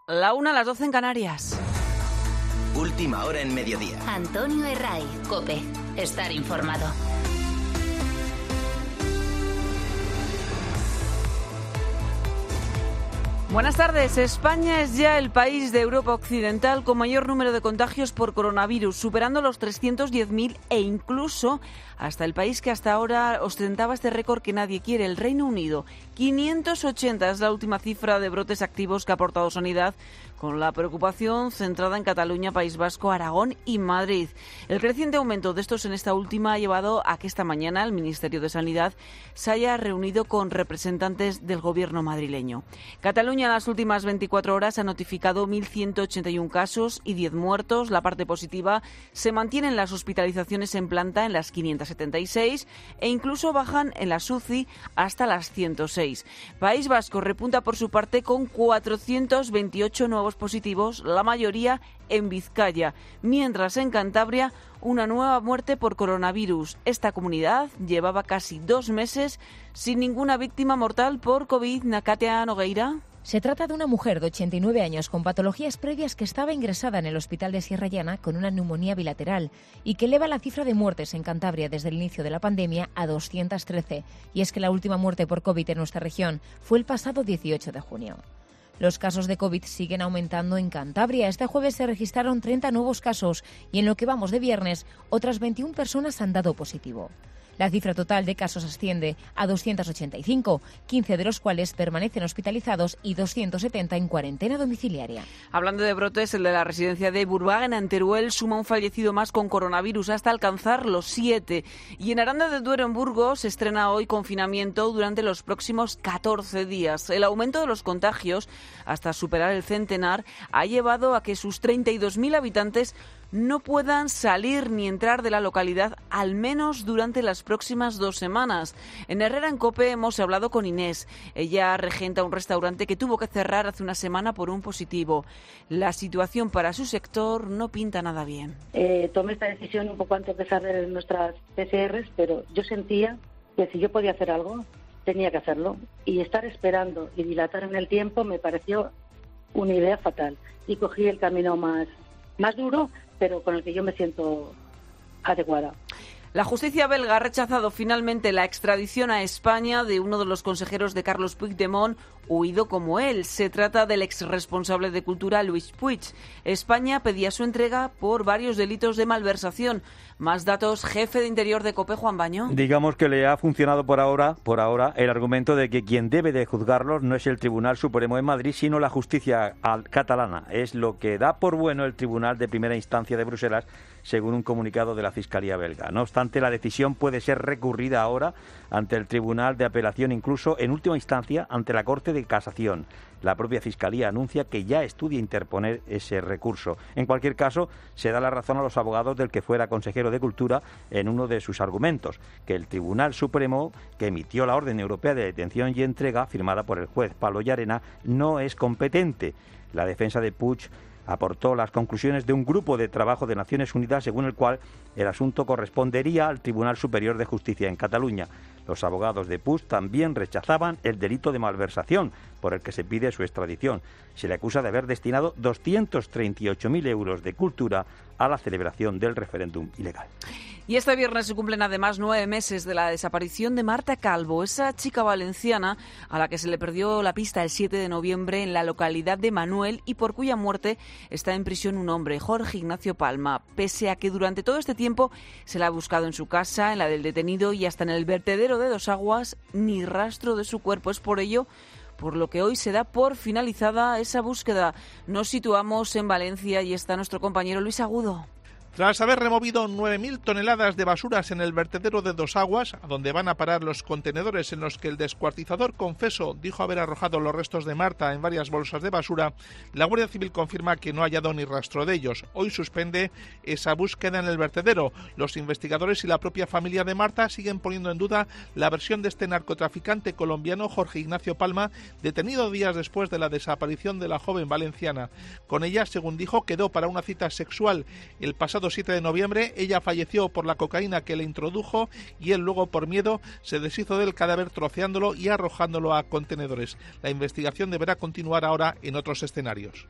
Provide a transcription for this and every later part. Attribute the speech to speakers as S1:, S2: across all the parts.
S1: 1:00, las 12 en Canarias.
S2: Última hora en mediodía.
S3: Antonio Herray, COPE. Estar informado.
S1: Buenas tardes. España es ya el país de Europa Occidental con mayor número de contagios por coronavirus, superando los 310.000 e incluso hasta el país que hasta ahora ostentaba este récord que nadie quiere, el Reino Unido. 580 es la última cifra de brotes activos que ha aportado Sanidad, con la preocupación centrada en Cataluña, País Vasco, Aragón y Madrid. El creciente aumento de estos en esta última ha llevado a que esta mañana el Ministerio de Sanidad se haya reunido con representantes del gobierno madrileño. Cataluña en las últimas 24 horas ha notificado 1.181 casos y 10 muertos. La parte positiva: se mantienen las hospitalizaciones en planta en las 576 e incluso bajan en las UCI hasta las 106. País Vasco repunta por su parte con 428 nuevos positivos, la mayoría en Vizcaya, mientras en Cantabria una nueva muerte por coronavirus. Esta comunidad llevaba casi 2 meses sin ninguna víctima mortal por COVID. Nakatea Nogueira.
S4: Se trata de una mujer de 89 años con patologías previas que estaba ingresada en el hospital de Sierra Llana con una neumonía bilateral y que eleva la cifra de muertes en Cantabria desde el inicio de la pandemia a 213. Y es que la última muerte por COVID en nuestra región fue el pasado 18 de junio. Los casos de COVID siguen aumentando en Cantabria. Este jueves se registraron 30 nuevos casos y en lo que vamos de viernes, otras 21 personas han dado positivo. La cifra total de casos asciende a 285, 15 de los cuales permanecen hospitalizados y 270 en cuarentena domiciliaria.
S1: Hablando de brotes, el de la residencia de Burbagen en Teruel suma un fallecido más con coronavirus hasta alcanzar los 7. Y en Aranda de Duero, en Burgos, se estrena hoy confinamiento durante los próximos 14 días. El aumento de los contagios, hasta superar el centenar, ha llevado a que sus 32.000 habitantes no puedan salir ni entrar de la localidad, al menos durante las próximas 2 semanas. En Herrera en COPE hemos hablado con Inés. Ella regenta un restaurante que tuvo que cerrar hace una semana por un positivo. La situación para su sector no pinta nada bien.
S5: Tomé esta decisión un poco antes de saber nuestras PCRs, pero yo sentía que si yo podía hacer algo, tenía que hacerlo. Y estar esperando y dilatar en el tiempo me pareció una idea fatal. Y cogí el camino más duro, pero con el que yo me siento adecuada.
S1: La justicia belga ha rechazado finalmente la extradición a España de uno de los consejeros de Carlos Puigdemont, huido como él. Se trata del exresponsable de Cultura, Luis Puig. España pedía su entrega por varios delitos de malversación. Más datos, jefe de Interior de COPE, Juan Baño.
S6: Digamos que le ha funcionado por ahora el argumento de que quien debe de juzgarlos no es el Tribunal Supremo de Madrid, sino la justicia catalana. Es lo que da por bueno el Tribunal de Primera Instancia de Bruselas, según un comunicado de la Fiscalía belga. No obstante, la decisión puede ser recurrida ahora ante el Tribunal de Apelación, incluso en última instancia ante la Corte de Casación. La propia Fiscalía anuncia que ya estudia interponer ese recurso. En cualquier caso, se da la razón a los abogados del que fuera consejero de Cultura en uno de sus argumentos, que el Tribunal Supremo, que emitió la orden europea de detención y entrega, firmada por el juez Pablo Llarena, no es competente. La defensa de Puig aportó las conclusiones de un grupo de trabajo de Naciones Unidas, según el cual el asunto correspondería al Tribunal Superior de Justicia en Cataluña. Los abogados de Puig también rechazaban el delito de malversación, por el que se pide su extradición. Se le acusa de haber destinado 238.000 euros de cultura a la celebración del referéndum ilegal.
S1: Y este viernes se cumplen además 9 meses de la desaparición de Marta Calvo, esa chica valenciana a la que se le perdió la pista el 7 de noviembre en la localidad de Manuel y por cuya muerte está en prisión un hombre, Jorge Ignacio Palma. Pese a que durante todo este tiempo se la ha buscado en su casa, en la del detenido y hasta en el vertedero de Dos Aguas, ni rastro de su cuerpo. Es por ello por lo que hoy se da por finalizada esa búsqueda. Nos situamos en Valencia y está nuestro compañero Luis Agudo.
S7: Tras haber removido 9.000 toneladas de basuras en el vertedero de Dos Aguas, a donde van a parar los contenedores en los que el descuartizador confeso dijo haber arrojado los restos de Marta en varias bolsas de basura, la Guardia Civil confirma que no ha hallado ni rastro de ellos. Hoy suspende esa búsqueda en el vertedero. Los investigadores y la propia familia de Marta siguen poniendo en duda la versión de este narcotraficante colombiano Jorge Ignacio Palma, detenido días después de la desaparición de la joven valenciana. Con ella, según dijo, quedó para una cita sexual el pasado pasado 7 de noviembre. Ella falleció por la cocaína que le introdujo y él luego, por miedo, se deshizo del cadáver troceándolo y arrojándolo a contenedores. La investigación deberá continuar ahora en otros escenarios.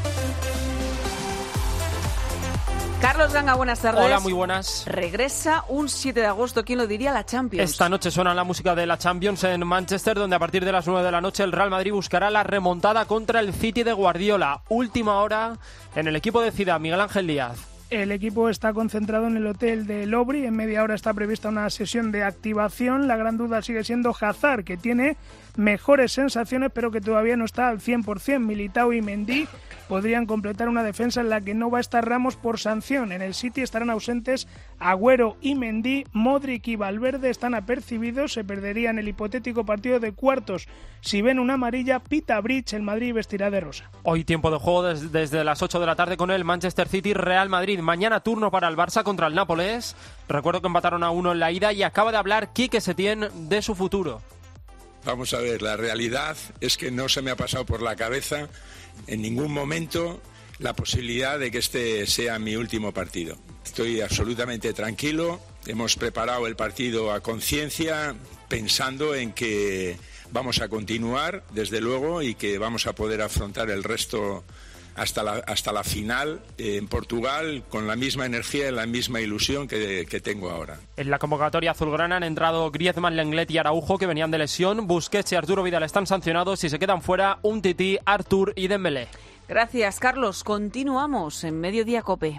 S1: Carlos Ganga, buenas tardes.
S8: Hola, muy buenas.
S1: Regresa un 7 de agosto, ¿quién lo diría? La Champions.
S8: Esta noche suena la música de la Champions en Manchester, donde a partir de las 9 de la noche el Real Madrid buscará la remontada contra el City de Guardiola. Última hora en el equipo de Zidane, Miguel Ángel Díaz.
S9: El equipo está concentrado en el hotel de Lobry. En media hora está prevista una sesión de activación. La gran duda sigue siendo Hazard, que tiene mejores sensaciones, pero que todavía no está al 100%. Militao y Mendy podrían completar una defensa en la que no va a estar Ramos por sanción. En el City estarán ausentes Agüero y Mendy. Modric y Valverde están apercibidos. Se perderían el hipotético partido de cuartos. Si ven una amarilla, pita Bridge, el Madrid vestirá de rosa.
S8: Hoy tiempo de juego desde las 8 de la tarde con el Manchester City Real Madrid. Mañana turno para el Barça contra el Nápoles. Recuerdo que empataron a 1 en la ida y acaba de hablar Quique Setién de su futuro.
S10: Vamos a ver, la realidad es que no se me ha pasado por la cabeza en ningún momento la posibilidad de que este sea mi último partido. Estoy absolutamente tranquilo, hemos preparado el partido a conciencia, pensando en que vamos a continuar, desde luego, y que vamos a poder afrontar el resto hasta la final en Portugal con la misma energía y la misma ilusión que tengo ahora.
S8: En la convocatoria azulgrana han entrado Griezmann, Lenglet y Araujo, que venían de lesión. Busquets y Arturo Vidal están sancionados y se quedan fuera Umtiti, Artur y Dembélé.
S1: Gracias, Carlos. Continuamos en Mediodía COPE.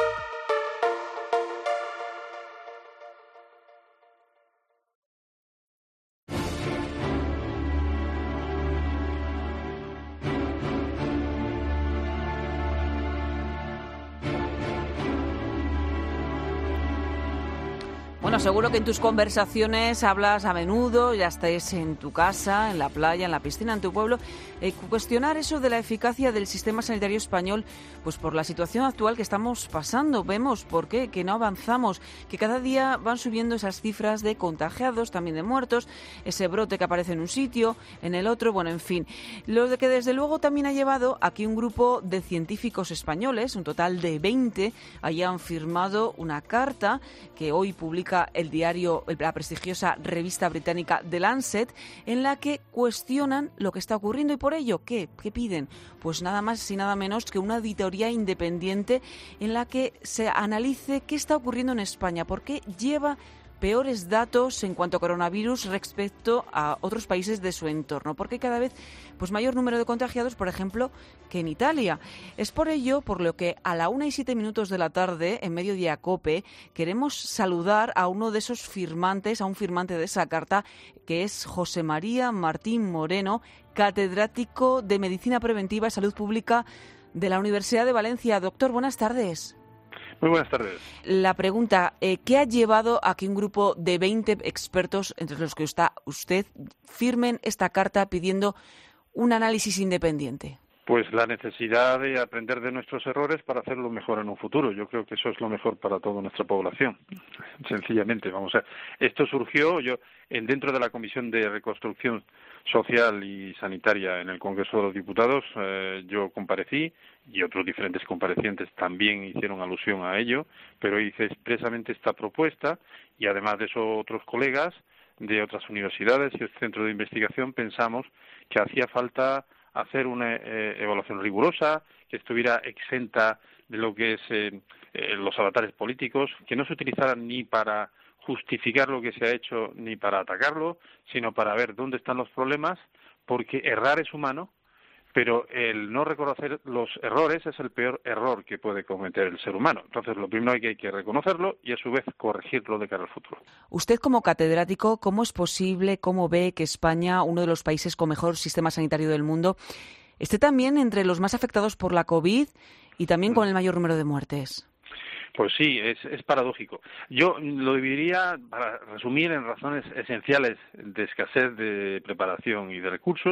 S1: Bueno, seguro que en tus conversaciones hablas a menudo, ya estés en tu casa, en la playa, en la piscina, en tu pueblo, cuestionar eso de la eficacia del sistema sanitario español, pues por la situación actual que estamos pasando. Vemos por qué, que no avanzamos, que cada día van subiendo esas cifras de contagiados, también de muertos, ese brote que aparece en un sitio, en el otro, bueno, en fin. Lo de que desde luego también ha llevado a que un grupo de científicos españoles, un total de 20, hayan firmado una carta que hoy publica el diario, la prestigiosa revista británica The Lancet, en la que cuestionan lo que está ocurriendo y por ello, ¿qué piden? Pues nada más y nada menos que una auditoría independiente en la que se analice qué está ocurriendo en España, por qué lleva peores datos en cuanto a coronavirus respecto a otros países de su entorno, porque cada vez pues mayor número de contagiados, por ejemplo, que en Italia. Es por ello por lo que a la 1:07 de la tarde, en Mediodía COPE, queremos saludar a uno de esos firmantes, a un firmante de esa carta, que es José María Martín Moreno, catedrático de Medicina Preventiva y Salud Pública de la Universidad de Valencia. Doctor, buenas tardes.
S11: Muy buenas tardes.
S1: La pregunta, ¿qué ha llevado a que un grupo de 20 expertos, entre los que está usted, firmen esta carta pidiendo un análisis independiente?
S11: Pues la necesidad de aprender de nuestros errores para hacerlo mejor en un futuro. Yo creo que eso es lo mejor para toda nuestra población. Sencillamente, vamos a ver. Esto surgió dentro de la Comisión de Reconstrucción Social y Sanitaria en el Congreso de los Diputados. Yo comparecí y otros diferentes comparecientes también hicieron alusión a ello, pero hice expresamente esta propuesta y además de eso otros colegas de otras universidades y centros de investigación pensamos que hacía falta hacer una evaluación rigurosa, que estuviera exenta de lo que es los avatares políticos, que no se utilizaran ni para justificar lo que se ha hecho ni para atacarlo, sino para ver dónde están los problemas, porque errar es humano, pero el no reconocer los errores es el peor error que puede cometer el ser humano. Entonces, lo primero hay que reconocerlo y, a su vez, corregirlo de cara al futuro.
S1: Usted, como catedrático, ¿cómo es posible, cómo ve que España, uno de los países con mejor sistema sanitario del mundo, esté también entre los más afectados por la COVID y también con el mayor número de muertes?
S11: Pues sí, es paradójico. Yo lo dividiría, para resumir, en razones esenciales de escasez de preparación y de recursos,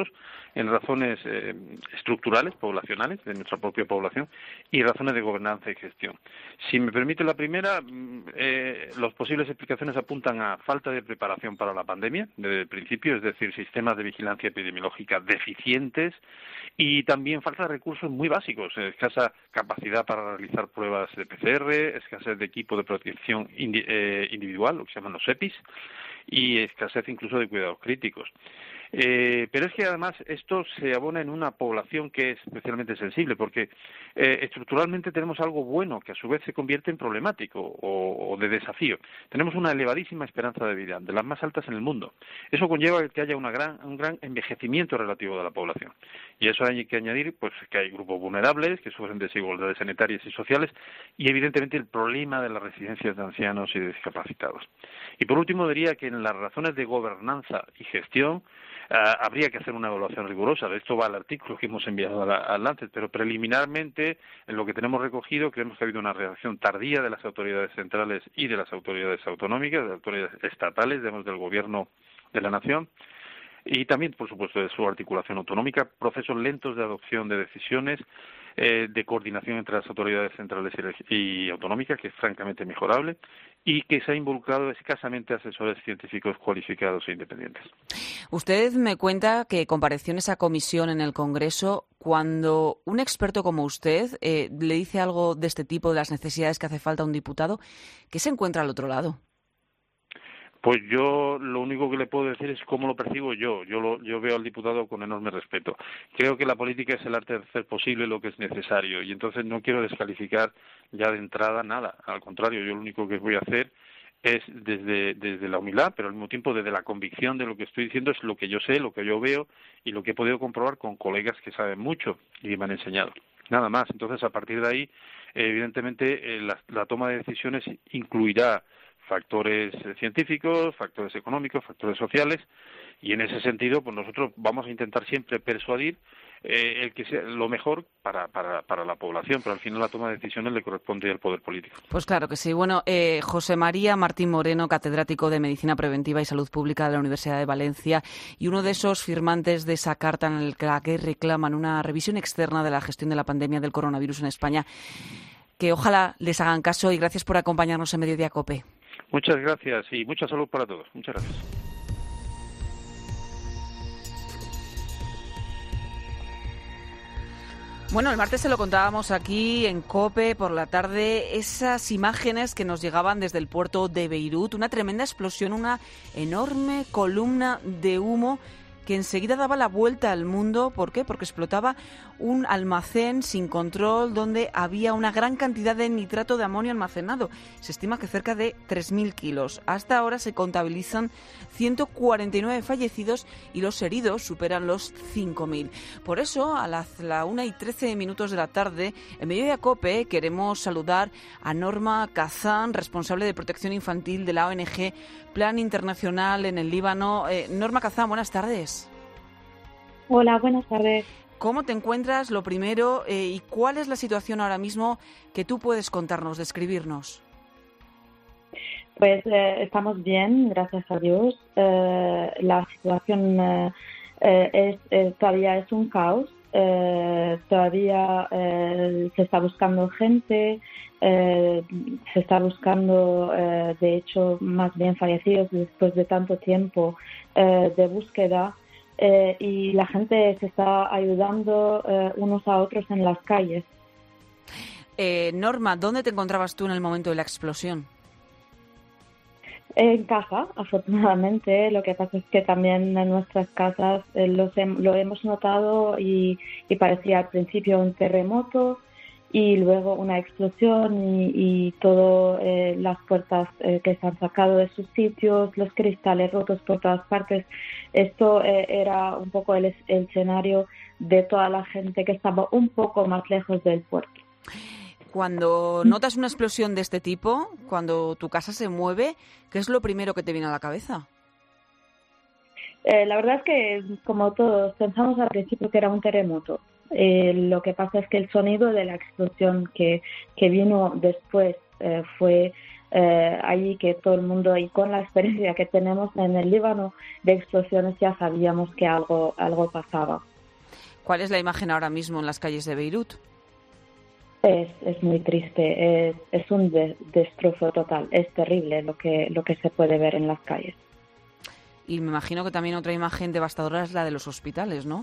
S11: en razones estructurales, poblacionales, de nuestra propia población, y razones de gobernanza y gestión. Si me permite la primera, las posibles explicaciones apuntan a falta de preparación para la pandemia desde el principio, es decir, sistemas de vigilancia epidemiológica deficientes y también falta de recursos muy básicos, escasa capacidad para realizar pruebas de PCR, escasez de equipo de protección individual, lo que se llaman los EPIs, y escasez incluso de cuidados críticos. Pero es que además esto se abona en una población que es especialmente sensible, porque estructuralmente tenemos algo bueno que a su vez se convierte en problemático o de desafío. Tenemos una elevadísima esperanza de vida, de las más altas en el mundo. Eso conlleva que haya un gran envejecimiento relativo de la población. Y eso hay que añadir pues que hay grupos vulnerables, que sufren desigualdades sanitarias y sociales, y evidentemente el problema de las residencias de ancianos y de discapacitados. Y por último diría que en las razones de gobernanza y gestión habría que hacer una evaluación rigurosa. De esto va el artículo que hemos enviado a Lancet, pero preliminarmente, en lo que tenemos recogido, creemos que ha habido una reacción tardía de las autoridades centrales y de las autoridades autonómicas, de las autoridades estatales, digamos, del Gobierno de la Nación, y también, por supuesto, de su articulación autonómica, procesos lentos de adopción de decisiones, de coordinación entre las autoridades centrales y autonómicas, que es francamente mejorable, y que se ha involucrado escasamente asesores científicos cualificados e independientes.
S1: Usted me cuenta que compareció en esa comisión en el Congreso. Cuando un experto como usted le dice algo de este tipo, de las necesidades que hace falta a un diputado, ¿qué se encuentra al otro lado?
S11: Pues yo lo único que le puedo decir es cómo lo percibo yo. Yo veo al diputado con enorme respeto. Creo que la política es el arte de hacer posible lo que es necesario y entonces no quiero descalificar ya de entrada nada. Al contrario, yo lo único que voy a hacer es desde la humildad, pero al mismo tiempo desde la convicción de lo que estoy diciendo es lo que yo sé, lo que yo veo y lo que he podido comprobar con colegas que saben mucho y me han enseñado. Nada más. Entonces, a partir de ahí, evidentemente, la toma de decisiones incluirá factores científicos, factores económicos, factores sociales, y en ese sentido, pues nosotros vamos a intentar siempre persuadir el que sea lo mejor para la población, pero al final la toma de decisiones le corresponde al poder político.
S1: Pues claro que sí. Bueno, José María Martín Moreno, catedrático de Medicina Preventiva y Salud Pública de la Universidad de Valencia, y uno de esos firmantes de esa carta en la que reclaman una revisión externa de la gestión de la pandemia del coronavirus en España, que ojalá les hagan caso, y gracias por acompañarnos en Mediodía COPE.
S11: Muchas gracias y mucha salud para todos. Muchas gracias.
S1: Bueno, el martes se lo contábamos aquí en COPE por la tarde, esas imágenes que nos llegaban desde el puerto de Beirut, una tremenda explosión, una enorme columna de humo que enseguida daba la vuelta al mundo. ¿Por qué? Porque explotaba un almacén sin control donde había una gran cantidad de nitrato de amonio almacenado. Se estima que cerca de 3.000 kilos. Hasta ahora se contabilizan 149 fallecidos y los heridos superan los 5.000. Por eso, a las 1:13 de la tarde, en Mediodía COPE, queremos saludar a Norma Kazan, responsable de protección infantil de la ONG Plan Internacional en el Líbano. Norma Kazan, buenas tardes.
S12: Hola, buenas tardes.
S1: ¿Cómo te encuentras, lo primero, y cuál es la situación ahora mismo que tú puedes contarnos, describirnos?
S12: Pues estamos bien, gracias a Dios. La situación todavía es un caos. Todavía se está buscando gente, se está buscando, de hecho, más bien fallecidos después de tanto tiempo de búsqueda. Y la gente se está ayudando unos a otros en las calles.
S1: Norma, ¿dónde te encontrabas tú en el momento de la explosión?
S12: En casa, afortunadamente. Lo que pasa es que también en nuestras casas lo hemos notado y parecía al principio un terremoto y luego una explosión y todo, las puertas que se han sacado de sus sitios, los cristales rotos por todas partes. Esto era un poco el escenario de toda la gente que estaba un poco más lejos del puerto.
S1: Cuando notas una explosión de este tipo, cuando tu casa se mueve, ¿qué es lo primero que te viene a la cabeza?
S12: La verdad es que, como todos, pensamos al principio que era un terremoto. Lo que pasa es que el sonido de la explosión que vino después fue allí que todo el mundo, y con la experiencia que tenemos en el Líbano de explosiones, ya sabíamos que algo pasaba.
S1: ¿Cuál es la imagen ahora mismo en las calles de Beirut?
S12: Es muy triste, es un destrozo total, es terrible lo que se puede ver en las calles.
S1: Y me imagino que también otra imagen devastadora es la de los hospitales, ¿no?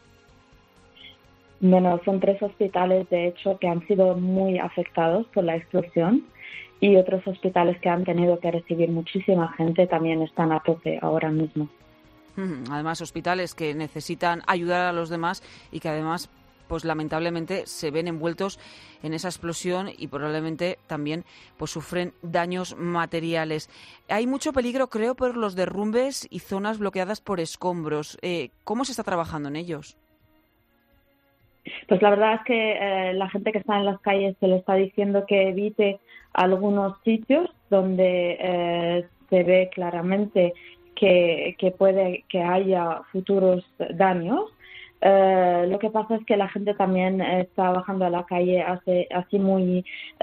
S12: Bueno, son 3 hospitales, de hecho, que han sido muy afectados por la explosión, y otros hospitales que han tenido que recibir muchísima gente también están a tope ahora mismo.
S1: Además, hospitales que necesitan ayudar a los demás y que además, pues lamentablemente, se ven envueltos en esa explosión y probablemente también pues sufren daños materiales. Hay mucho peligro, creo, por los derrumbes y zonas bloqueadas por escombros. ¿Cómo se está trabajando en ellos?
S12: Pues la verdad es que la gente que está en las calles se le está diciendo que evite algunos sitios donde se ve claramente que puede que haya futuros daños. Lo que pasa es que la gente también está bajando a la calle así muy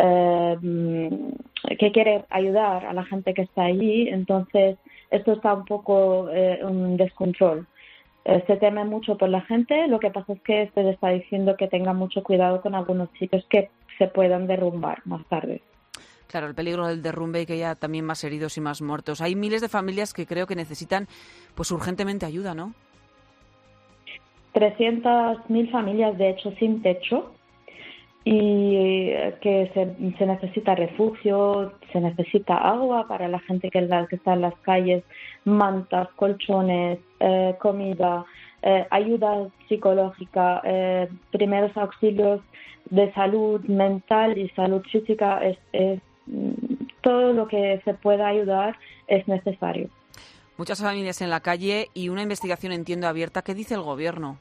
S12: que quiere ayudar a la gente que está allí, entonces esto está un poco un descontrol. Se teme mucho por la gente, lo que pasa es que se le está diciendo que tenga mucho cuidado con algunos sitios que se puedan derrumbar más tarde.
S1: Claro, el peligro del derrumbe y que haya también más heridos y más muertos. Hay miles de familias que creo que necesitan pues urgentemente ayuda, ¿no?
S12: 300.000 familias, de hecho, sin techo, y que se necesita refugio, se necesita agua para la gente que está en las calles, mantas, colchones, comida, ayuda psicológica, primeros auxilios de salud mental y salud física. Es todo lo que se pueda ayudar es necesario.
S1: Muchas familias en la calle y una investigación, entiendo, abierta. ¿Qué dice el gobierno?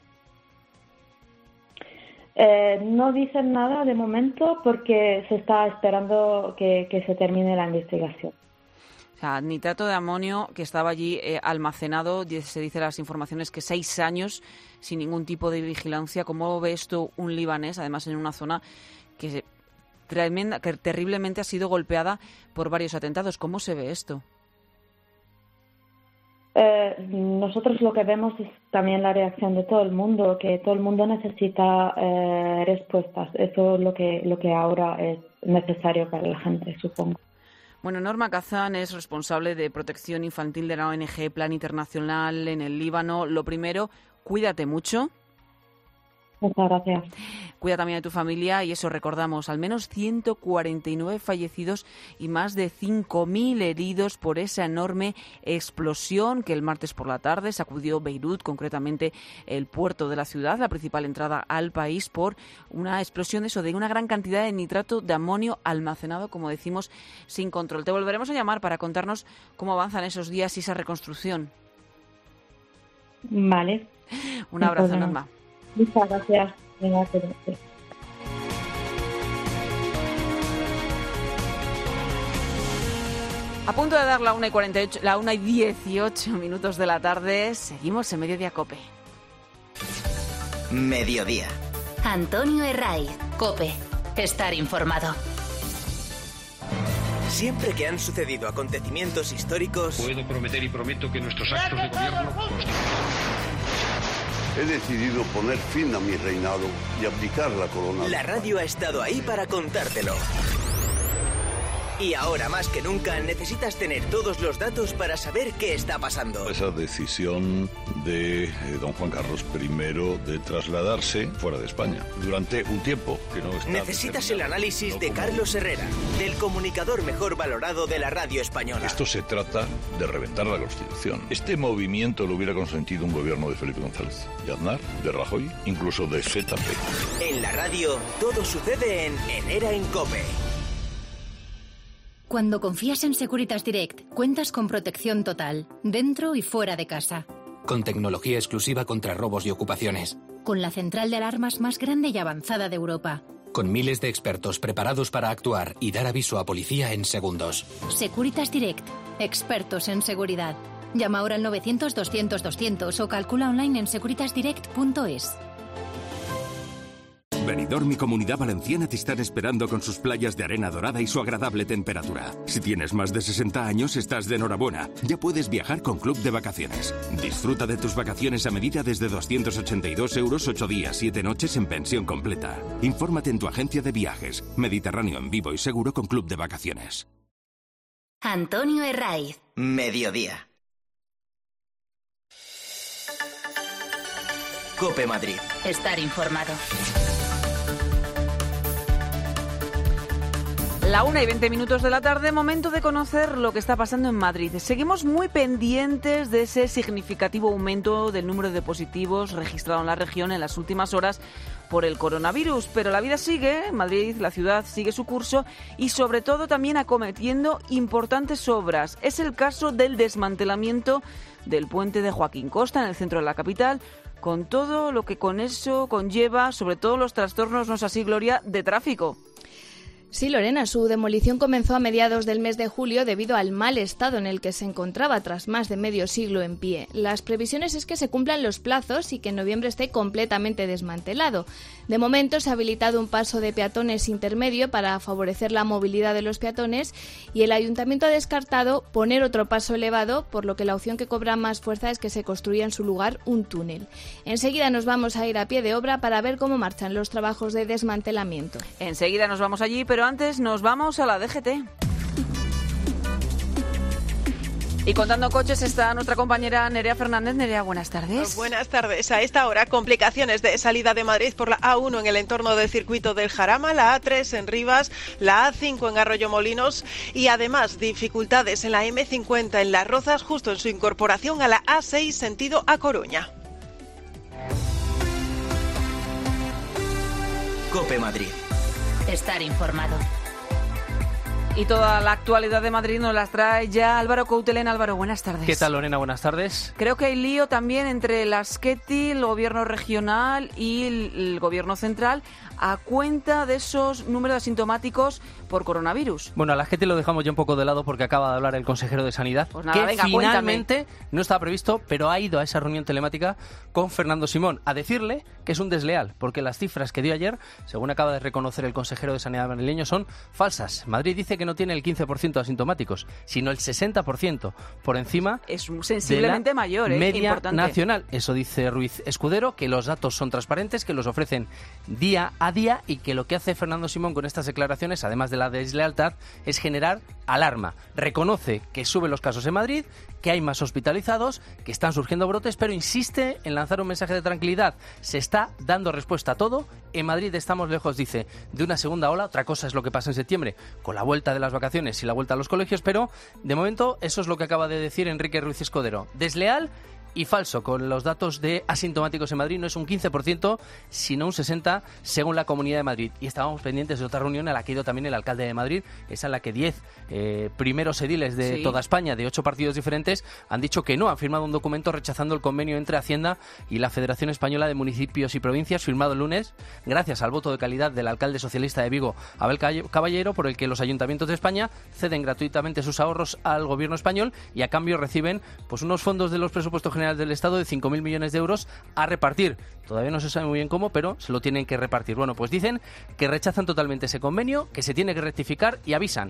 S12: No dicen nada de momento porque se está esperando que se termine la investigación.
S1: O sea, nitrato de amonio que estaba allí almacenado, se dice las informaciones que 6 años sin ningún tipo de vigilancia. ¿Cómo ve esto un libanés, además en una zona que terriblemente ha sido golpeada por varios atentados? ¿Cómo se ve esto?
S12: Nosotros lo que vemos es también la reacción de todo el mundo, que todo el mundo necesita respuestas. Eso es lo que ahora es necesario para la gente, supongo.
S1: Bueno, Norma Kazan es responsable de protección infantil de la ONG Plan Internacional en el Líbano. Lo primero, cuídate mucho.
S12: Muchas gracias.
S1: Cuida también de tu familia y eso recordamos, al menos 149 fallecidos y más de 5.000 heridos por esa enorme explosión que el martes por la tarde sacudió Beirut, concretamente el puerto de la ciudad, la principal entrada al país, por una explosión de una gran cantidad de nitrato de amonio almacenado, como decimos, sin control. Te volveremos a llamar para contarnos cómo avanzan esos días y esa reconstrucción.
S12: Vale.
S1: Un abrazo, Norma.
S12: Muchas gracias.
S1: A punto de dar la 1:18 minutos de la tarde, seguimos en Mediodía COPE.
S2: Mediodía.
S3: Antonio Herray, COPE. Estar informado.
S2: Siempre que han sucedido acontecimientos históricos...
S13: Puedo prometer y prometo que nuestros actos de gobierno...
S14: He decidido poner fin a mi reinado y abdicar la corona.
S2: La radio ha estado ahí para contártelo. Y ahora más que nunca necesitas tener todos los datos para saber qué está pasando.
S15: Esa decisión de don Juan Carlos I de trasladarse fuera de España durante un tiempo que no está...
S2: Necesitas el análisis de Carlos Herrera, del comunicador mejor valorado de la radio española.
S15: Esto se trata de reventar la Constitución. Este movimiento lo hubiera consentido un gobierno de Felipe González, de Aznar, de Rajoy, incluso de ZP.
S2: En la radio, todo sucede en Herrera en COPE.
S16: Cuando confías en Securitas Direct, cuentas con protección total, dentro y fuera de casa.
S17: Con tecnología exclusiva contra robos y ocupaciones.
S16: Con la central de alarmas más grande y avanzada de Europa.
S17: Con miles de expertos preparados para actuar y dar aviso a policía en segundos.
S16: Securitas Direct, expertos en seguridad. Llama ahora al 900-200-200 o calcula online en securitasdirect.es.
S18: Benidorm y Comunidad Valenciana te están esperando con sus playas de arena dorada y su agradable temperatura. Si tienes más de 60 años, estás de enhorabuena. Ya puedes viajar con Club de Vacaciones. Disfruta de tus vacaciones a medida desde 282 euros, 8 días, 7 noches en pensión completa. Infórmate en tu agencia de viajes. Mediterráneo en vivo y seguro con Club de Vacaciones.
S3: Antonio Herraiz.
S2: Mediodía. COPE Madrid.
S3: Estar informado.
S1: La 1:20 de la tarde, momento de conocer lo que está pasando en Madrid. Seguimos muy pendientes de ese significativo aumento del número de positivos registrado en la región en las últimas horas por el coronavirus, pero la vida sigue, Madrid, la ciudad, sigue su curso y sobre todo también acometiendo importantes obras. Es el caso del desmantelamiento del puente de Joaquín Costa en el centro de la capital, con todo lo que con eso conlleva, sobre todo los trastornos, no es así, Gloria, de tráfico.
S19: Sí, Lorena, su demolición comenzó a mediados del mes de julio debido al mal estado en el que se encontraba tras más de medio siglo en pie. Las previsiones es que se cumplan los plazos y que en noviembre esté completamente desmantelado. De momento se ha habilitado un paso de peatones intermedio para favorecer la movilidad de los peatones y el ayuntamiento ha descartado poner otro paso elevado, por lo que la opción que cobra más fuerza es que se construya en su lugar un túnel. Enseguida nos vamos a ir a pie de obra para ver cómo marchan los trabajos de desmantelamiento.
S1: Enseguida nos vamos allí, pero antes nos vamos a la DGT. Y contando coches está nuestra compañera Nerea Fernández. Nerea, buenas tardes.
S20: Buenas tardes. A esta hora, complicaciones de salida de Madrid por la A1 en el entorno del circuito del Jarama, la A3 en Rivas, la A5 en Arroyomolinos y además dificultades en la M50 en Las Rozas, justo en su incorporación a la A6 sentido a Coruña.
S2: COPE Madrid.
S3: Estar informado.
S1: Y toda la actualidad de Madrid nos las trae ya Álvaro Coutelén. Álvaro, buenas tardes.
S8: ¿Qué tal, Lorena? Buenas tardes.
S1: Creo que hay lío también entre la Azqueti, el gobierno regional y el gobierno central a cuenta de esos números asintomáticos por coronavirus.
S8: Bueno, a la Azqueti lo dejamos ya un poco de lado porque acaba de hablar el consejero de Sanidad,
S1: pues nada,
S8: que
S1: venga,
S8: finalmente
S1: cuéntame.
S8: No estaba previsto, pero ha ido a esa reunión telemática con Fernando Simón a decirle que es un desleal, porque las cifras que dio ayer, según acaba de reconocer el consejero de Sanidad madrileño, son falsas. Madrid dice que no tiene el 15% de asintomáticos, sino el 60%, por encima
S1: es sensiblemente
S8: de la
S1: mayor,
S8: media
S1: importante.
S8: Nacional. Eso dice Ruiz Escudero, que los datos son transparentes, que los ofrecen día a día y que lo que hace Fernando Simón con estas declaraciones, además de la deslealtad, es generar alarma. Reconoce que suben los casos en Madrid, que hay más hospitalizados, que están surgiendo brotes, pero insiste en lanzar un mensaje de tranquilidad. Se está dando respuesta a todo. En Madrid estamos lejos, dice, de una segunda ola. Otra cosa es lo que pasa en septiembre, con la vuelta de las vacaciones y la vuelta a los colegios, pero de momento eso es lo que acaba de decir Enrique Ruiz Escudero. Desleal y falso con los datos de asintomáticos en Madrid. No es un 15%, sino un 60% según la Comunidad de Madrid. Y estábamos pendientes de otra reunión a la que ha ido también el alcalde de Madrid, esa en la que 10 primeros ediles de toda España, de 8 partidos diferentes, han dicho que no, han firmado un documento rechazando el convenio entre Hacienda y la Federación Española de Municipios y Provincias, firmado el lunes, gracias al voto de calidad del alcalde socialista de Vigo, Abel Caballero, por el que los ayuntamientos de España ceden gratuitamente sus ahorros al gobierno español y a cambio reciben pues unos fondos de los presupuestos generales del Estado de 5.000 millones de euros a repartir. Todavía no se sabe muy bien cómo, pero se lo tienen que repartir. Bueno, pues dicen que rechazan totalmente ese convenio, que se tiene que rectificar y avisan.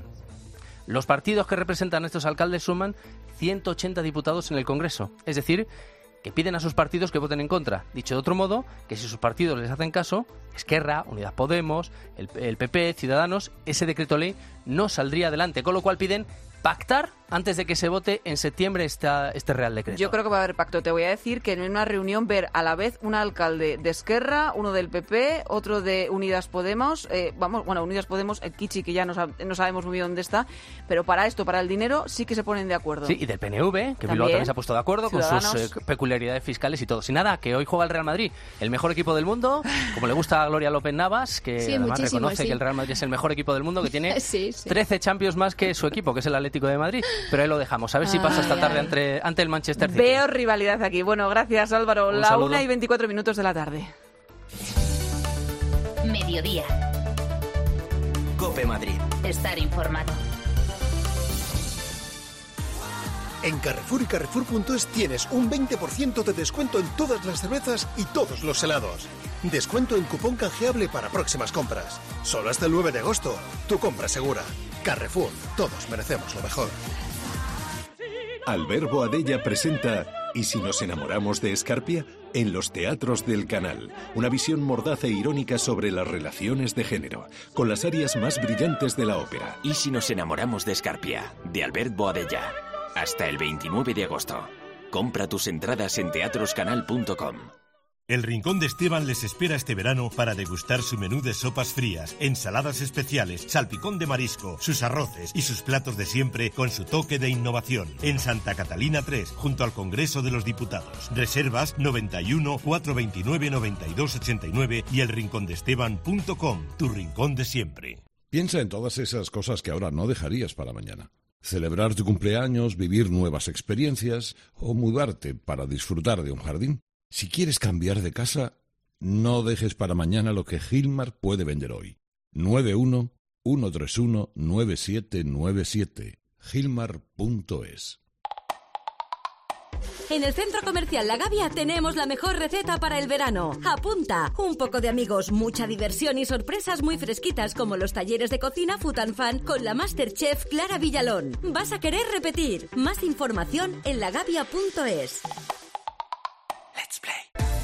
S8: Los partidos que representan a estos alcaldes suman 180 diputados en el Congreso. Es decir, que piden a sus partidos que voten en contra. Dicho de otro modo, que si sus partidos les hacen caso, Esquerra, Unidas Podemos, el PP, Ciudadanos, ese decreto ley no saldría adelante. Con lo cual piden pactar antes de que se vote en septiembre este Real Decreto.
S1: Yo creo que va a haber pacto. Te voy a decir que en una reunión ver a la vez un alcalde de Esquerra, uno del PP, otro de Unidas Podemos, Unidas Podemos, el Kichi, que ya no sabemos muy bien dónde está, pero para esto, para el dinero, sí que se ponen de acuerdo.
S8: Sí, y del PNV, que Bilbao también se ha puesto de acuerdo Ciudadanos, con sus peculiaridades fiscales y todo. Sin nada, que hoy juega el Real Madrid, el mejor equipo del mundo, como le gusta a Gloria López Navas, que además reconoce que el Real Madrid es el mejor equipo del mundo, que tiene 13 Champions más que su equipo, que es el Atlético de Madrid, pero ahí lo dejamos. A ver si pasa esta tarde ante el Manchester City.
S1: Veo rivalidad aquí. Bueno, gracias Álvaro.
S8: Un
S1: la
S8: saludo.
S1: 1:24 de la tarde.
S3: Mediodía.
S2: COPE Madrid.
S3: Estar informado.
S21: En Carrefour y Carrefour.es tienes un 20% de descuento en todas las cervezas y todos los helados. Descuento en cupón canjeable para próximas compras. Solo hasta el 9 de agosto. Tu compra segura. Carrefour. Todos merecemos lo mejor.
S22: Albert Boadella presenta ¿Y si nos enamoramos de Escarpia? En los teatros del Canal. Una visión mordaz e irónica sobre las relaciones de género, con las áreas más brillantes de la ópera.
S23: ¿Y si nos enamoramos de Escarpia? De Albert Boadella. Hasta el 29 de agosto. Compra tus entradas en teatroscanal.com.
S24: El Rincón de Esteban les espera este verano para degustar su menú de sopas frías, ensaladas especiales, salpicón de marisco, sus arroces y sus platos de siempre con su toque de innovación. En Santa Catalina 3, junto al Congreso de los Diputados. Reservas 91 429 9289 y elrincondeesteban.com, tu rincón de siempre.
S25: Piensa en todas esas cosas que ahora no dejarías para mañana. Celebrar tu cumpleaños, vivir nuevas experiencias o mudarte para disfrutar de un jardín. Si quieres cambiar de casa, no dejes para mañana lo que Gilmar puede vender hoy. 91-131-9797. Gilmar.es.
S26: En el Centro Comercial La Gavia tenemos la mejor receta para el verano. Apunta, un poco de amigos, mucha diversión y sorpresas muy fresquitas como los talleres de cocina Food and Fun con la Masterchef Clara Villalón. Vas a querer repetir. Más información en lagavia.es.
S2: Let's play.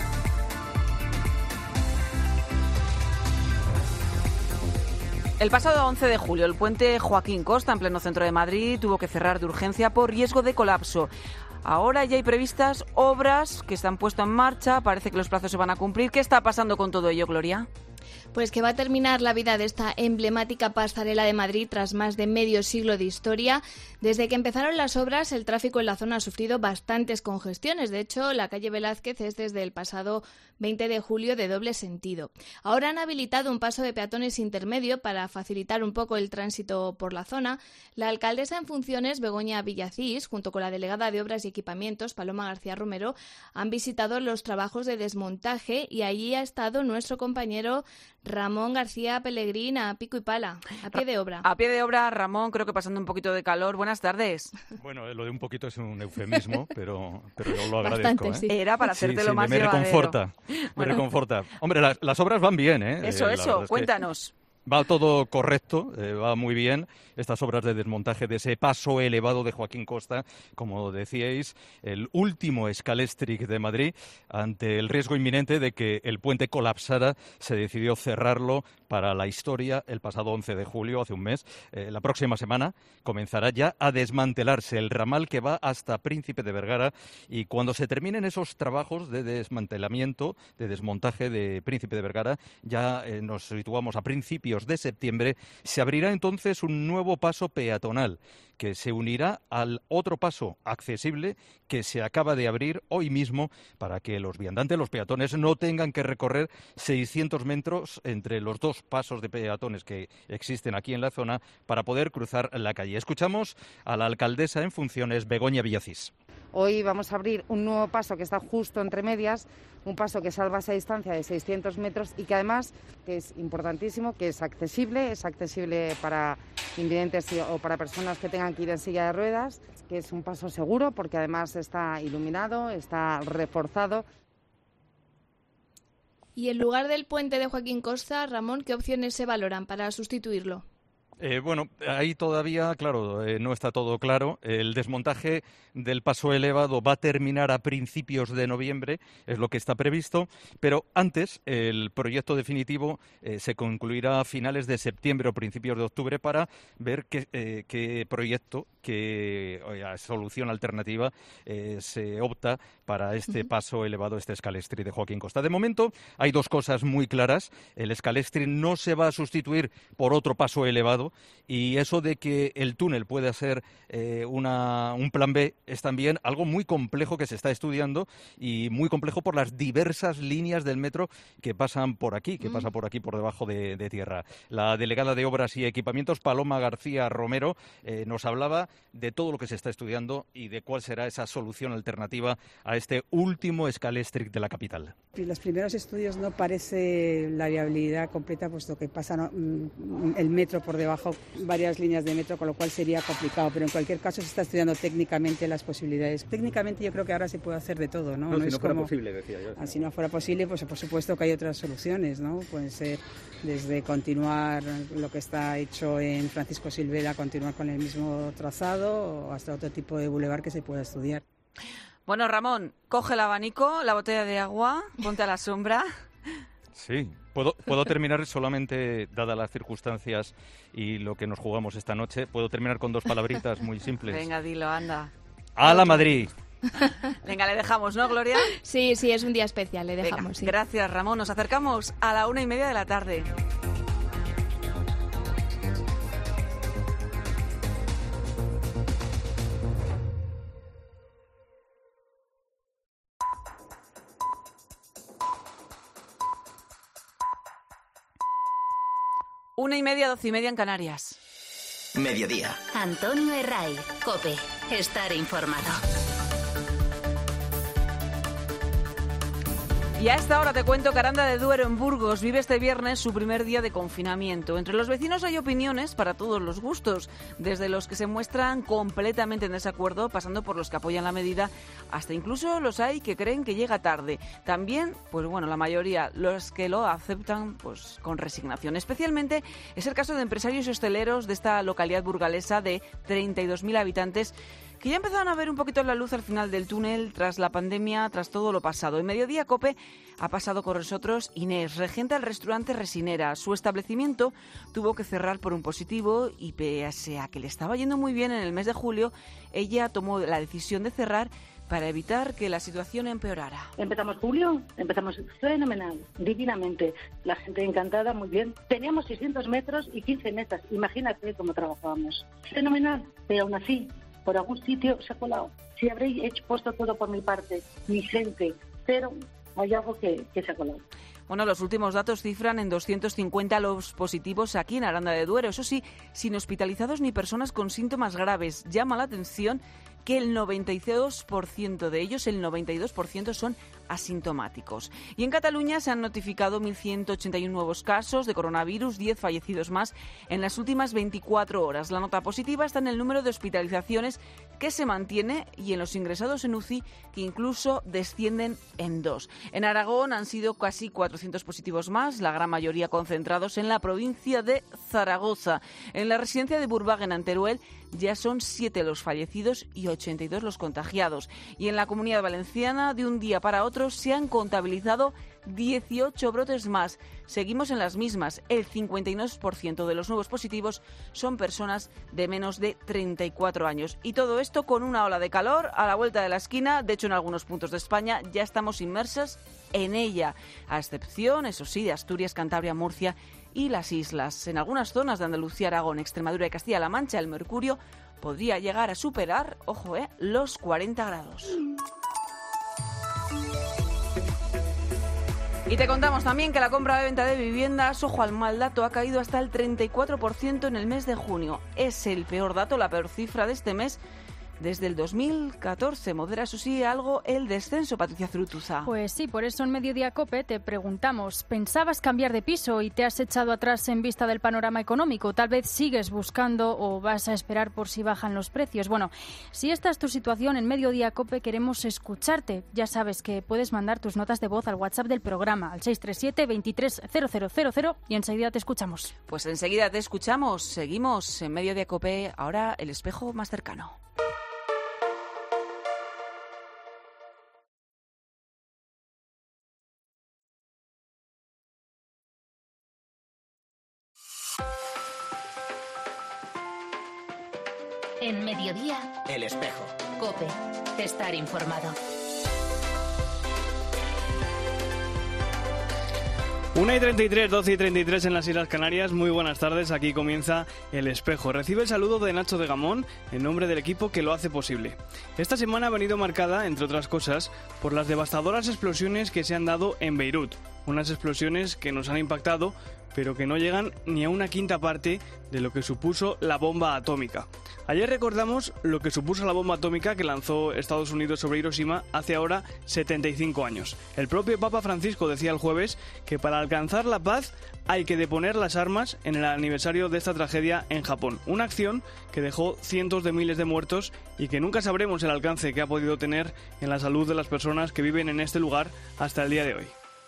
S1: El pasado 11 de julio, el puente Joaquín Costa, en pleno centro de Madrid, tuvo que cerrar de urgencia por riesgo de colapso. Ahora ya hay previstas obras que están puestas en marcha, parece que los plazos se van a cumplir. ¿Qué está pasando con todo ello, Gloria?
S19: Pues que va a terminar la vida de esta emblemática pasarela de Madrid tras más de medio siglo de historia. Desde que empezaron las obras, el tráfico en la zona ha sufrido bastantes congestiones. De hecho, la calle Velázquez es desde el pasado 20 de julio de doble sentido. Ahora han habilitado un paso de peatones intermedio para facilitar un poco el tránsito por la zona. La alcaldesa en funciones, Begoña Villacís, junto con la delegada de Obras y Equipamientos, Paloma García Romero, han visitado los trabajos de desmontaje y allí ha estado nuestro compañero Ramón García Pellegrín a pico y pala, a pie de obra.
S1: A pie de obra, Ramón, creo que pasando un poquito de calor. Buenas tardes.
S27: Bueno, lo de un poquito es un eufemismo, pero yo lo agradezco.
S1: Bastante, sí. Era para hacértelo más
S27: llevadero. Me reconforta. Hombre, las obras van bien, ¿eh?
S1: Eso, cuéntanos.
S27: Va todo correcto, va muy bien. Estas obras de desmontaje de ese paso elevado de Joaquín Costa, como decíais, el último escalestric de Madrid, ante el riesgo inminente de que el puente colapsara, se decidió cerrarlo para la historia el pasado 11 de julio, hace un mes. La próxima semana comenzará ya a desmantelarse el ramal que va hasta Príncipe de Vergara, y cuando se terminen esos trabajos de desmantelamiento, de desmontaje de Príncipe de Vergara, ya nos situamos a principios de septiembre, se abrirá entonces un nuevo paso peatonal que se unirá al otro paso accesible que se acaba de abrir hoy mismo para que los viandantes, los peatones, no tengan que recorrer 600 metros entre los dos pasos de peatones que existen aquí en la zona para poder cruzar la calle. Escuchamos a la alcaldesa en funciones, Begoña Villacís.
S28: Hoy vamos a abrir un nuevo paso que está justo entre medias, un paso que salva esa distancia de 600 metros y que además, que es importantísimo, que es accesible para invidentes o para personas que tengan que ir en silla de ruedas, que es un paso seguro porque además está iluminado, está reforzado.
S19: Y en lugar del puente de Joaquín Costa, Ramón, ¿qué opciones se valoran para sustituirlo?
S27: Bueno, ahí todavía, claro, no está todo claro. El desmontaje del paso elevado va a terminar a principios de noviembre, es lo que está previsto, pero antes el proyecto definitivo se concluirá a finales de septiembre o principios de octubre para ver qué proyecto, qué solución alternativa se opta para este paso elevado, este escalestri de Joaquín Costa. De momento hay dos cosas muy claras. El escalestri no se va a sustituir por otro paso elevado, y eso de que el túnel pueda ser un plan B es también algo muy complejo que se está estudiando, y muy complejo por las diversas líneas del metro que pasan por aquí, por debajo de tierra. La delegada de Obras y Equipamientos, Paloma García Romero, nos hablaba de todo lo que se está estudiando y de cuál será esa solución alternativa a este último escalestric de la capital.
S29: En los primeros estudios no parece la viabilidad completa, puesto que pasa el metro por debajo
S4: bajo varias líneas de metro, con lo cual sería complicado, pero en cualquier caso se está estudiando técnicamente las posibilidades. Técnicamente yo creo que ahora se puede hacer de todo, ¿no?
S5: Si no fuera posible, decía yo.
S4: Si no fuera posible, pues por supuesto que hay otras soluciones, ¿no? Pueden ser desde continuar lo que está hecho en Francisco Silvera, continuar con el mismo trazado, o hasta otro tipo de bulevar que se pueda estudiar.
S1: Bueno, Ramón, coge el abanico, la botella de agua, ponte a la sombra.
S27: Sí, puedo terminar solamente, dadas las circunstancias y lo que nos jugamos esta noche, puedo terminar con 2 palabritas muy simples.
S1: Venga, dilo, anda.
S27: ¡Hala, Madrid!
S1: Venga, le dejamos, ¿no, Gloria?
S19: Sí, es un día especial, le dejamos.
S1: Venga,
S19: sí.
S1: Gracias, Ramón. Nos acercamos a la 1:30 de la tarde. Una y media, 12:30 en Canarias.
S2: Mediodía.
S3: Antonio Herraiz, COPE. Estar informado.
S1: Y a esta hora te cuento que Aranda de Duero, en Burgos, vive este viernes su primer día de confinamiento. Entre los vecinos hay opiniones para todos los gustos, desde los que se muestran completamente en desacuerdo, pasando por los que apoyan la medida, hasta incluso los hay que creen que llega tarde. También, pues bueno, la mayoría, los que lo aceptan pues con resignación. Especialmente es el caso de empresarios y hosteleros de esta localidad burgalesa de 32.000 habitantes, que ya empezaron a ver un poquito la luz al final del túnel tras la pandemia, tras todo lo pasado. En Mediodía COPE ha pasado con nosotros Inés, regenta del restaurante Resinera. Su establecimiento tuvo que cerrar por un positivo y pese a que le estaba yendo muy bien en el mes de julio, ella tomó la decisión de cerrar para evitar que la situación empeorara.
S6: Empezamos julio, empezamos fenomenal, divinamente. La gente encantada, muy bien. Teníamos 600 metros y 15 mesas. Imagínate cómo trabajábamos. Fenomenal, pero aún así, por algún sitio se ha colado. Si habréis puesto todo por mi parte, mi gente, pero hay algo que se ha colado.
S1: Bueno, los últimos datos cifran en 250 los positivos aquí en Aranda de Duero. Eso sí, sin hospitalizados ni personas con síntomas graves. Llama la atención que el 92% de ellos, el 92% son asintomáticos. Y en Cataluña se han notificado 1.181 nuevos casos de coronavirus, 10 fallecidos más en las últimas 24 horas. La nota positiva está en el número de hospitalizaciones, que se mantiene, y en los ingresados en UCI, que incluso descienden en 2. En Aragón han sido casi 400 positivos más, la gran mayoría concentrados en la provincia de Zaragoza. En la residencia de Burbagen, en Teruel, ya son 7 los fallecidos y 82 los contagiados. Y en la Comunidad Valenciana, de un día para otro, se han contabilizado 18 brotes más. Seguimos en las mismas. El 52% de los nuevos positivos son personas de menos de 34 años. Y todo esto con una ola de calor a la vuelta de la esquina. De hecho, en algunos puntos de España ya estamos inmersas en ella, a excepción, eso sí, de Asturias, Cantabria, Murcia y las islas. En algunas zonas de Andalucía, Aragón, Extremadura y Castilla-La Mancha, el mercurio podría llegar a superar, ojo, los 40 grados. Y te contamos también que la compra de venta de viviendas, ojo al mal dato, ha caído hasta el 34% en el mes de junio. Es el peor dato, la peor cifra de este mes desde el 2014. Modera, eso sí, algo el descenso, Patricia Zurutuza.
S7: Pues sí, por eso en Mediodía COPE te preguntamos, ¿pensabas cambiar de piso y te has echado atrás en vista del panorama económico? Tal vez sigues buscando o vas a esperar por si bajan los precios. Bueno, si esta es tu situación, en Mediodía COPE queremos escucharte. Ya sabes que puedes mandar tus notas de voz al WhatsApp del programa, al 637 23 0000, y enseguida te escuchamos.
S1: Pues enseguida te escuchamos. Seguimos en Mediodía COPE. Ahora el espejo más cercano.
S3: En Mediodía,
S2: El espejo.
S3: COPE. Estar informado.
S9: 1:33, 12:33 en las Islas Canarias. Muy buenas tardes, aquí comienza El Espejo. Recibe el saludo de Nacho de Gamón en nombre del equipo que lo hace posible. Esta semana ha venido marcada, entre otras cosas, por las devastadoras explosiones que se han dado en Beirut, unas explosiones que nos han impactado, pero que no llegan ni a una quinta parte de lo que supuso la bomba atómica. Ayer recordamos lo que supuso la bomba atómica que lanzó Estados Unidos sobre Hiroshima hace ahora 75 años. El propio Papa Francisco decía el jueves que para alcanzar la paz hay que deponer las armas en el aniversario de esta tragedia en Japón. Una acción que dejó cientos de miles de muertos y que nunca sabremos el alcance que ha podido tener en la salud de las personas que viven en este lugar hasta el día de hoy.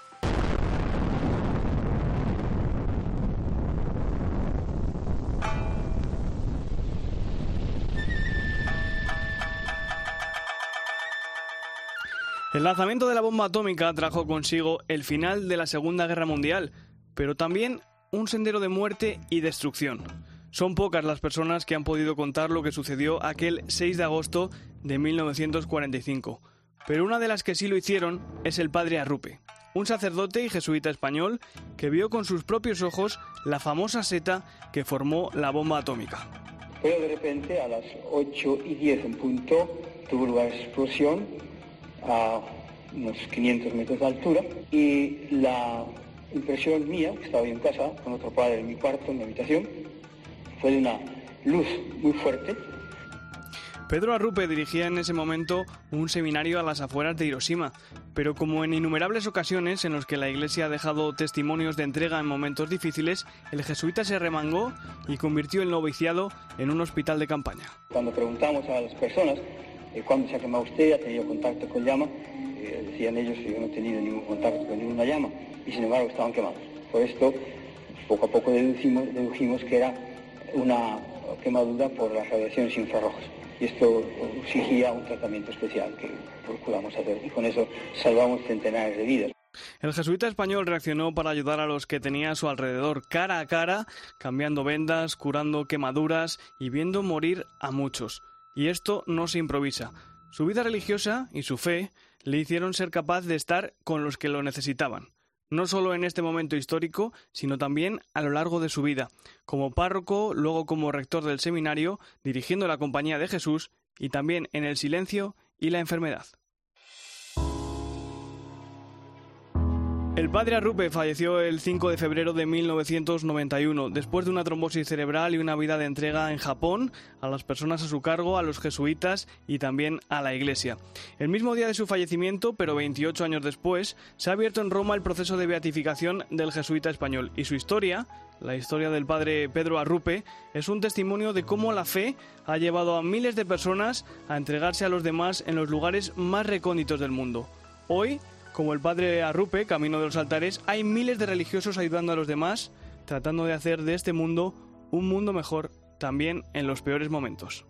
S9: El lanzamiento de la bomba atómica trajo consigo el final de la Segunda Guerra Mundial, pero también un sendero de muerte y destrucción. Son pocas las personas que han podido contar lo que sucedió aquel 6 de agosto de 1945, pero una de las que sí lo hicieron es el padre Arrupe, un sacerdote y jesuita español que vio con sus propios ojos la famosa seta que formó la bomba atómica.
S5: Pero de repente a las 8:10 en punto tuvo lugar esa explosión a unos 500 metros de altura y la impresión mía, que estaba en casa con otro padre en mi cuarto, en mi habitación, fue de una luz muy fuerte.
S9: Pedro Arrupe dirigía en ese momento un seminario a las afueras de Hiroshima, pero como en innumerables ocasiones en los que la Iglesia ha dejado testimonios de entrega en momentos difíciles, el jesuita se remangó y convirtió el noviciado en un hospital de campaña.
S5: Cuando preguntamos a las personas ¿cuándo se ha quemado usted? ¿Ha tenido contacto con llama? Decían ellos que yo no he tenido ningún contacto con ninguna llama y sin embargo estaban quemados. Por esto, poco a poco dedujimos que era una quemadura por las radiaciones infrarrojas. Y esto exigía un tratamiento especial que procuramos hacer y con eso salvamos centenares de vidas.
S9: El jesuita español reaccionó para ayudar a los que tenía a su alrededor cara a cara, cambiando vendas, curando quemaduras y viendo morir a muchos. Y esto no se improvisa. Su vida religiosa y su fe le hicieron ser capaz de estar con los que lo necesitaban, no solo en este momento histórico, sino también a lo largo de su vida, como párroco, luego como rector del seminario, dirigiendo la Compañía de Jesús y también en el silencio y la enfermedad. El padre Arrupe falleció el 5 de febrero de 1991, después de una trombosis cerebral y una vida de entrega en Japón, a las personas a su cargo, a los jesuitas y también a la Iglesia. El mismo día de su fallecimiento, pero 28 años después, se ha abierto en Roma el proceso de beatificación del jesuita español. Y su historia, la historia del padre Pedro Arrupe, es un testimonio de cómo la fe ha llevado a miles de personas a entregarse a los demás en los lugares más recónditos del mundo. Hoy, como el padre Arrupe, camino de los altares, hay miles de religiosos ayudando a los demás, tratando de hacer de este mundo un mundo mejor, también en los peores momentos.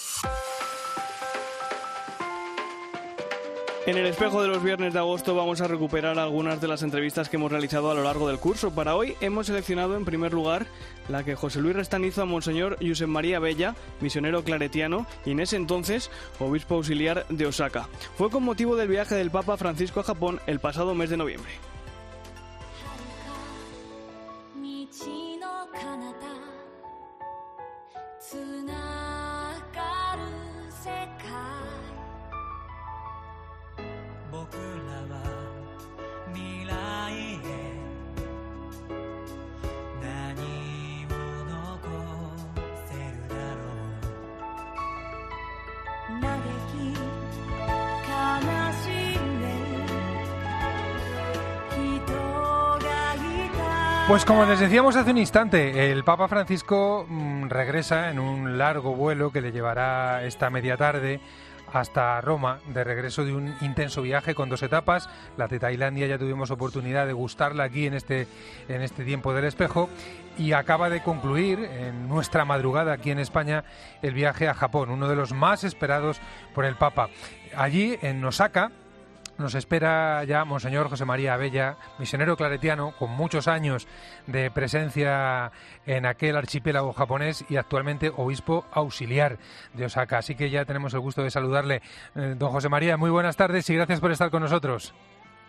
S9: En el espejo de los viernes de agosto vamos a recuperar algunas de las entrevistas que hemos realizado a lo largo del curso. Para hoy hemos seleccionado en primer lugar la que José Luis Restán hizo a Monseñor Josep María Abella, misionero claretiano y en ese entonces obispo auxiliar de Osaka. Fue con motivo del viaje del Papa Francisco a Japón el pasado mes de noviembre.
S10: Pues como les decíamos hace un instante, el Papa Francisco regresa en un largo vuelo que le llevará esta media tarde hasta Roma, de regreso de un intenso viaje con 2 etapas. La de Tailandia ya tuvimos oportunidad de gustarla aquí en este tiempo del espejo, y acaba de concluir en nuestra madrugada aquí en España el viaje a Japón, uno de los más esperados por el Papa. Allí en Osaka nos espera ya Monseñor José María Abella, misionero claretiano con muchos años de presencia en aquel archipiélago japonés y actualmente obispo auxiliar de Osaka. Así que ya tenemos el gusto de saludarle. Don José María, muy buenas tardes y gracias por estar con nosotros.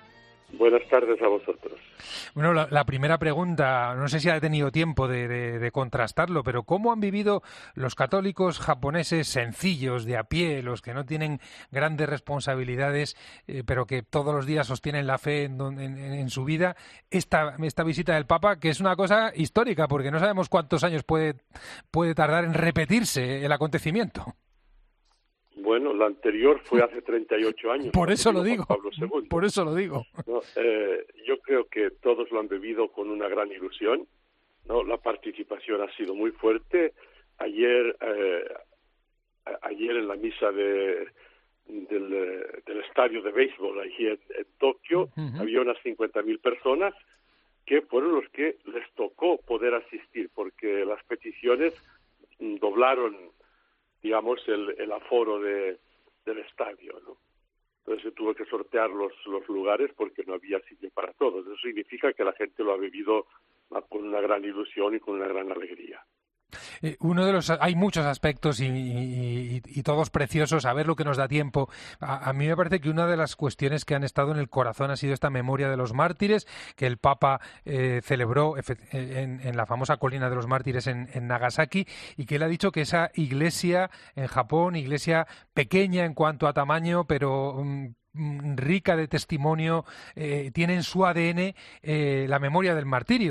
S11: Buenas tardes a vosotros.
S10: Bueno, la primera pregunta, no sé si ha tenido tiempo de contrastarlo, pero ¿cómo han vivido los católicos japoneses sencillos, de a pie, los que no tienen grandes responsabilidades, pero que todos los días sostienen la fe en su vida, esta visita del Papa, que es una cosa histórica, porque no sabemos cuántos años puede tardar en repetirse el acontecimiento?
S11: Bueno, la anterior fue hace 38 años.
S10: Por eso lo digo.
S11: Pablo II.
S10: Por eso lo digo.
S11: No, yo creo que todos lo han vivido con una gran ilusión, ¿no? La participación ha sido muy fuerte. Ayer en la misa del estadio de béisbol allí en Tokio, había unas 50.000 personas que fueron los que les tocó poder asistir, porque las peticiones doblaron, digamos, el aforo del estadio, ¿no? Entonces se tuvo que sortear los lugares porque no había sitio para todos. Eso significa que la gente lo ha vivido con una gran ilusión y con una gran alegría.
S10: Hay muchos aspectos y todos preciosos, a ver lo que nos da tiempo. A mí me parece que una de las cuestiones que han estado en el corazón ha sido esta memoria de los mártires, que el Papa celebró en la famosa colina de los mártires en Nagasaki, y que él ha dicho que esa iglesia en Japón, iglesia pequeña en cuanto a tamaño, pero rica de testimonio, tiene en su ADN la memoria del martirio.